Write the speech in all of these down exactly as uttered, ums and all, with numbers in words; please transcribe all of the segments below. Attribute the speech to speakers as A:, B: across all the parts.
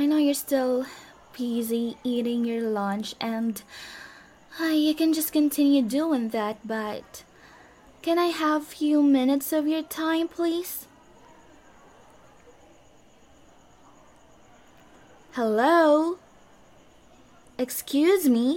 A: I know you're still busy eating your lunch and uh, you can just continue doing that, but can I have a few minutes of your time, please? Hello? Excuse me?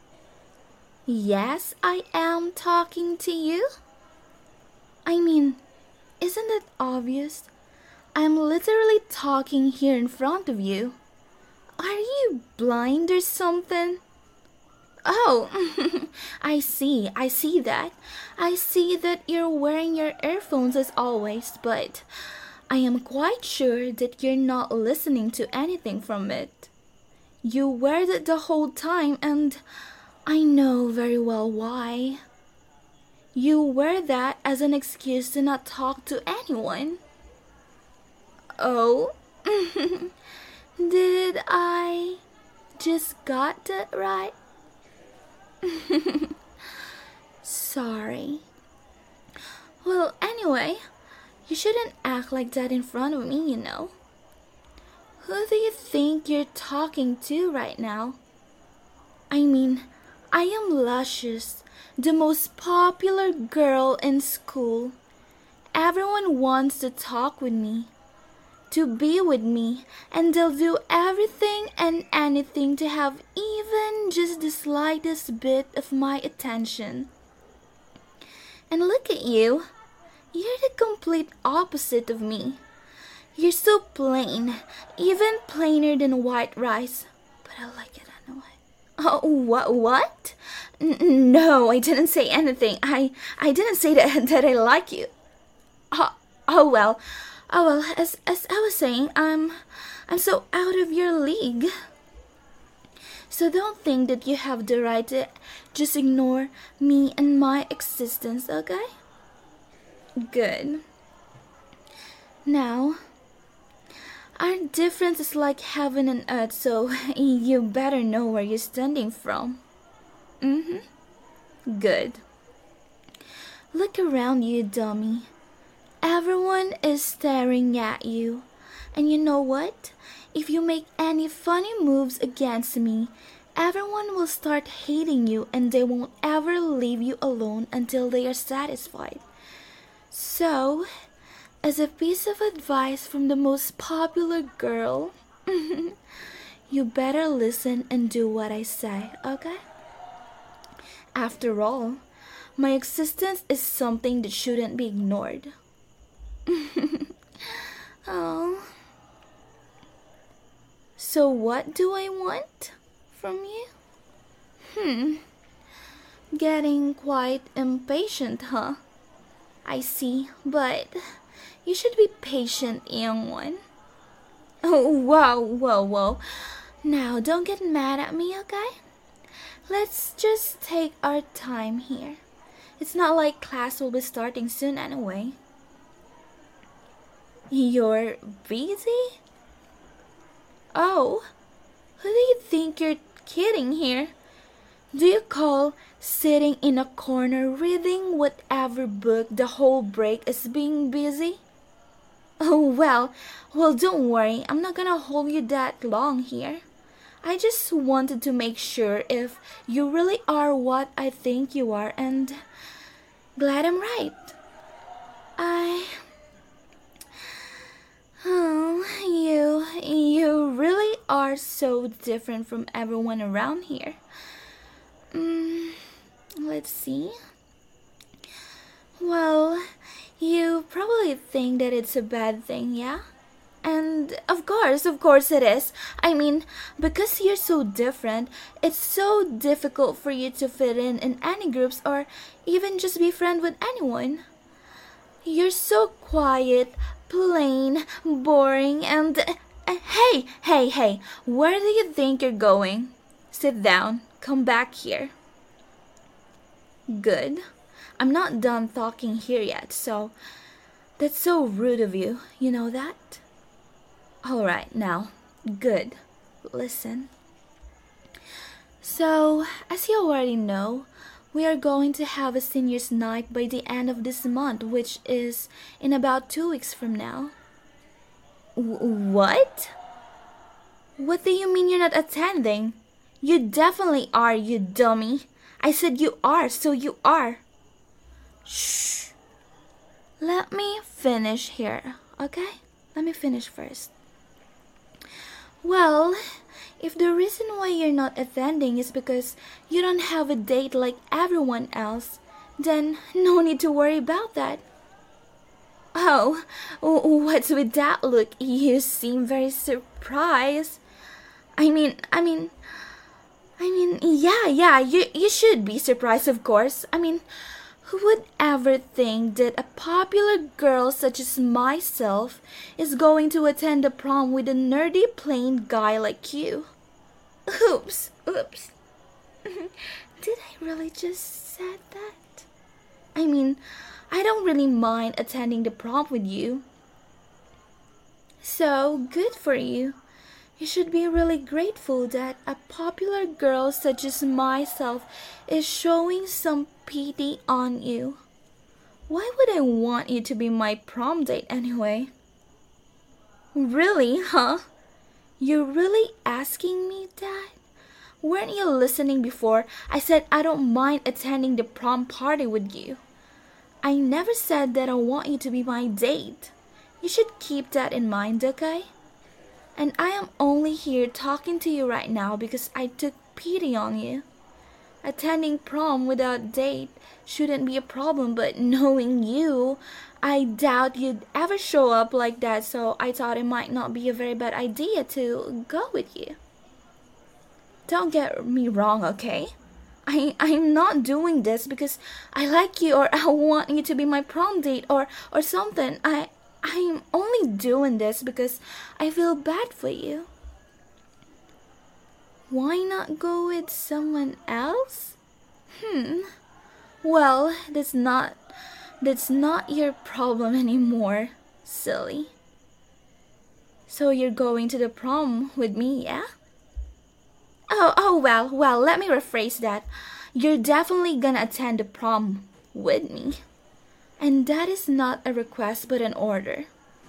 A: Yes, I am talking to you. I mean, isn't it obvious? I'm literally talking here in front of you. Are you blind or something? Oh, I see, I see that. I see that you're wearing your earphones as always, but I am quite sure that you're not listening to anything from it. You wear it the whole time, and I know very well why. You wear that as an excuse to not talk to anyone. Oh, did I just got that right? Sorry. Well, anyway, you shouldn't act like that in front of me, you know. Who do you think you're talking to right now? I mean, I am Luscious, the most popular girl in school. Everyone wants to talk with me, to be with me, and they'll do everything and anything to have even just the slightest bit of my attention. And look at you. You're the complete opposite of me. You're so plain, even plainer than white rice, but I like it anyway. Oh, what? What? N- no, I didn't say anything. I, I didn't say that that I like you. Oh, oh well, oh well. As as I was saying, I'm, I'm so out of your league. So don't think that you have the right to just ignore me and my existence, okay? Good. Now, our difference is like heaven and earth, so you better know where you're standing from. Mm-hmm. Good. Look around you, dummy. Everyone is staring at you. And you know what? If you make any funny moves against me, everyone will start hating you and they won't ever leave you alone until they are satisfied. So, as a piece of advice from the most popular girl, you better listen and do what I say, okay? After all, my existence is something that shouldn't be ignored. Oh. So what do I want from you? Hmm. Getting quite impatient, huh? I see, but you should be patient, young one. Oh, whoa, whoa, whoa. Now, don't get mad at me, okay? Let's just take our time here. It's not like class will be starting soon anyway. You're busy? Oh, who do you think you're kidding here? Do you call sitting in a corner reading whatever book the whole break is being busy? Oh, well, well, don't worry. I'm not gonna hold you that long here. I just wanted to make sure if you really are what I think you are, and glad I'm right. I... Oh, you, you really are so different from everyone around here. Mm, let's see. Well, you probably think that it's a bad thing, yeah? And of course, of course it is. I mean, because you're so different, it's so difficult for you to fit in in any groups or even just be friends with anyone. You're so quiet, plain, boring, and... Uh, hey, hey, hey, where do you think you're going? Sit down. Come back here. Good. I'm not done talking here yet, so... That's so rude of you, you know that? Alright, now, good. Listen. So, as you already know, we are going to have a seniors night by the end of this month, which is in about two weeks from now. W- what? What do you mean you're not attending? You definitely are, you dummy. I said you are, so you are. Shh. Let me finish here, okay? Let me finish first. Well, if the reason why you're not attending is because you don't have a date like everyone else, then no need to worry about that. Oh, what's with that look? You seem very surprised. I mean, I mean, I mean, yeah, yeah, you, you should be surprised, of course. I mean, who would ever think that a popular girl such as myself is going to attend a prom with a nerdy plain guy like you? Oops, oops. Did I really just said that? I mean, I don't really mind attending the prom with you. So, good for you. You should be really grateful that a popular girl such as myself is showing some pity on you. Why would I want you to be my prom date anyway? Really, huh? You're really asking me that? Weren't you listening before? I said I don't mind attending the prom party with you. I never said that I want you to be my date. You should keep that in mind, okay? And I am only here talking to you right now because I took pity on you. Attending prom without date shouldn't be a problem, but knowing you, I doubt you'd ever show up like that, so I thought it might not be a very bad idea to go with you. Don't get me wrong, okay? I, I'm not doing this because I like you or I want you to be my prom date or, or something. I, I'm only doing this because I feel bad for you. Why not go with someone else? Hmm. Well, that's not that's not your problem anymore, silly. So you're going to the prom with me, yeah? Oh, oh well, well, let me rephrase that. You're definitely gonna attend the prom with me. And that is not a request but an order.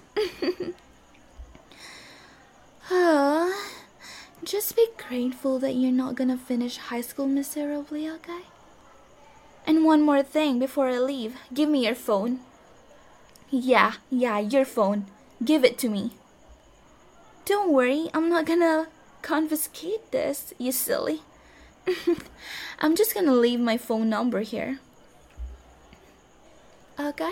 A: Oh, just be grateful that you're not gonna finish high school miserably, okay? And one more thing before I leave. Give me your phone. Yeah, yeah, your phone. Give it to me. Don't worry, I'm not gonna confiscate this, you silly. I'm just gonna leave my phone number here. Okay?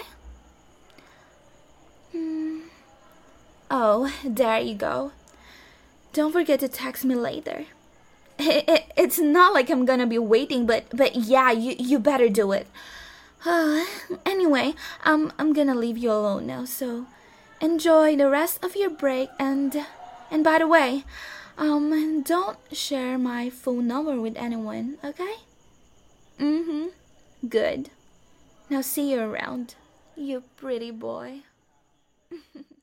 A: Hmm. Oh, there you go. Don't forget to text me later. It, it, it's not like I'm gonna be waiting, but but yeah, you, you better do it. Uh, anyway, um, I'm gonna leave you alone now, so enjoy the rest of your break, and and by the way, um, don't share my phone number with anyone, okay? Mm-hmm. Good. Now see you around, you pretty boy.